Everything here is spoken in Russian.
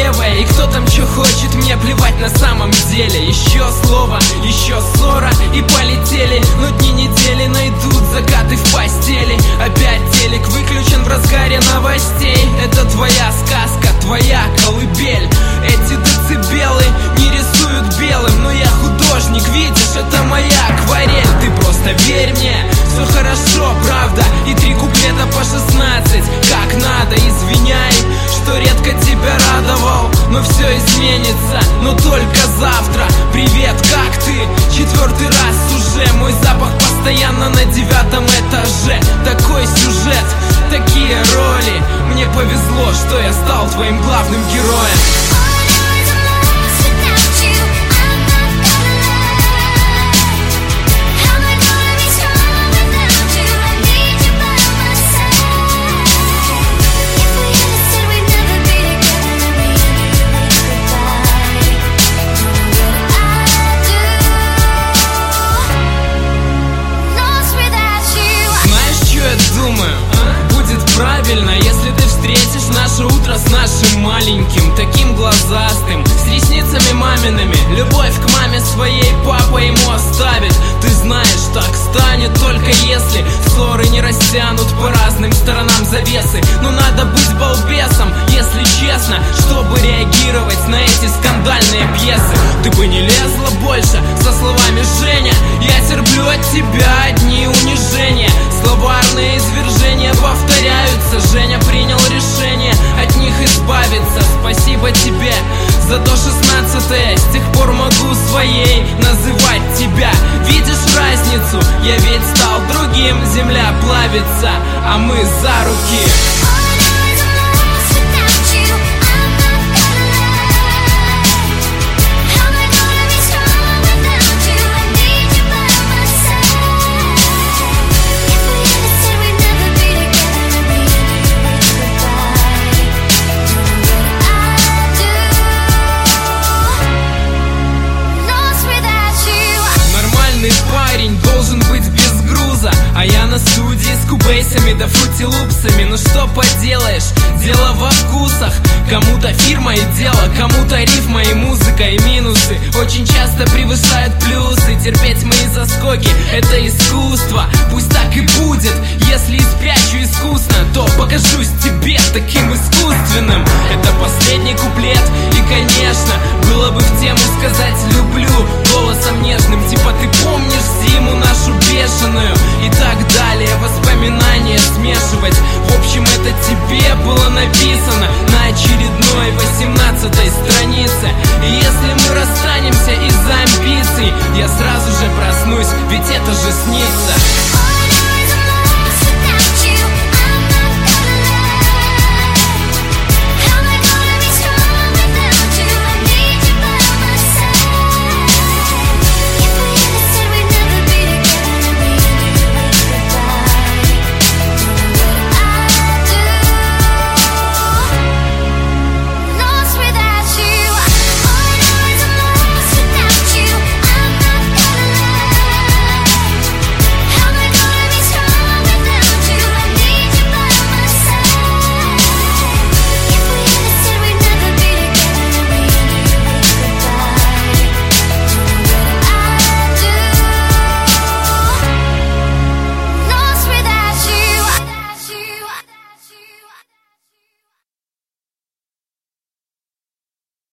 левая, и кто там что хочет, мне плевать на самом деле. Еще слово, еще ссора и полетели. Но дни недели найдут закаты в постели. Опять телек выключен в разгаре новостей. Это твоя сказка, твоя колыбель. Эти децибелы не рисуют белым, но я художник, видишь, это моя акварель. Ты просто верь мне, все хорошо, правда. И 3 куплета по 16, как надо. Извиняй, что редко тебя радовал, но все изменится, но только завтра. Привет, как ты? 4-й раз уже. Мой запах постоянно на 9-м этаже. Такой сюжет, такие роли. Мне повезло, что я стал твоим главным героем. Будет правильно, если ты встретишь наше утро с нашим маленьким, таким глазастым, с ресницами мамиными. Любовь к маме своей папа ему оставит. Ты знаешь, так станет только если ссоры не растянут по разным сторонам завесы. Но надо быть балбесом, если честно, чтобы реагировать на эти скандальные пьесы. Ты бы не лезла больше со словами «Женя, я терплю от тебя одни унижения». Словарные извержения повторяются. Женя принял решение от них избавиться. Спасибо тебе за то 16-е. С тех пор могу своей называть тебя. Видишь разницу? Я ведь стал другим. Земля плавится, а мы за руки. Парень должен быть без груза, а я на студии с кубейсами да фрутилупсами. Ну что поделаешь, дело во вкусах. Кому-то фирма и дело, кому-то рифма и музыка. И минусы очень часто превышают плюсы. Терпеть мои заскоки — это искусство. Пусть так и будет. Если и спрячу искусно, то покажусь тебе таким искусственным. Это последний куплет, и конечно было бы в тему сказать «люблю» голосом нежным, типа «ты помнишь зиму нашу бешеную» и так далее. Воспоминания смешивать. В общем, это тебе было написано на очередной 18-й странице. И если мы расстанемся из-за амбиций, я сразу же проснусь, ведь это же снится.